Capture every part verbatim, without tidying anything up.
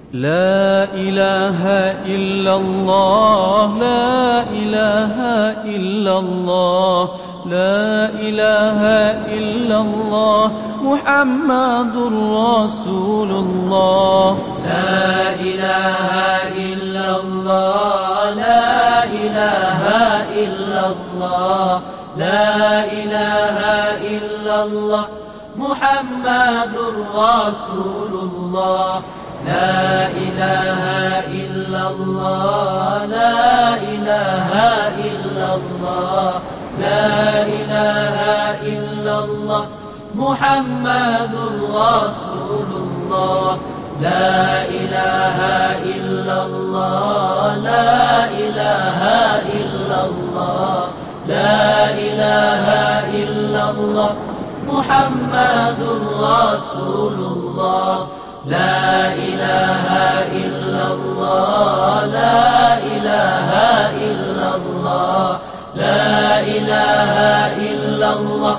لا إله إلا الله لا إله إلا الله لا إله إلا الله محمد رسول الله لا إله إلا الله لا إله إلا الله لا إله إلا الله محمد رسول الله لا إله إلا الله لا إله إلا الله لا إله إلا الله محمد رسول الله لا إله إلا الله لا إله إلا الله لا إله إلا الله محمد رسول الله لا إله إلا الله لا إله إلا الله لا إله إلا الله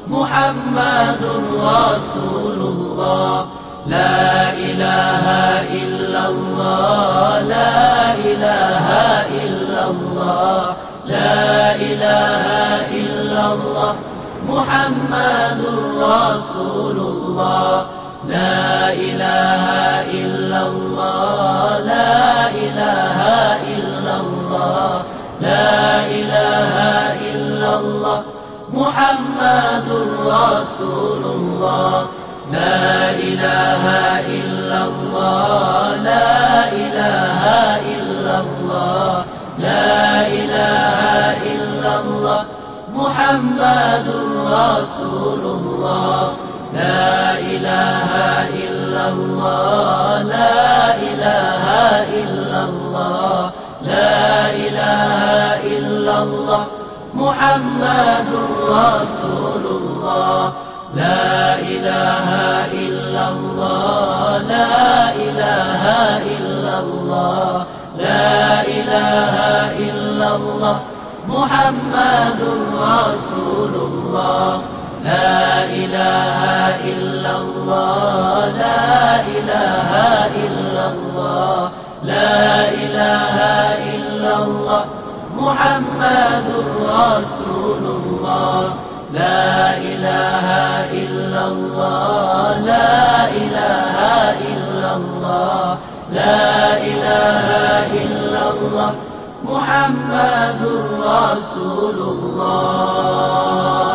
محمد رسول الله لا إله إلا الله لا إله إلا الله لا إله إلا الله محمد رسول الله لا إله إلا الله لا إله إلا الله لا إله إلا الله محمد رسول الله لا إله إلا الله لا إله إلا الله لا إله إلا الله محمد رسول الله لا إله إلا الله لا إله إلا الله لا إله إلا الله محمد رسول الله لا إله إلا الله لا إله إلا الله لا إله إلا الله محمد رسول الله لا إله إلا الله لا إله إلا الله لا إله إلا الله محمد رسول الله لا إله إلا الله لا إله إلا الله لا إله إلا الله محمد رسول الله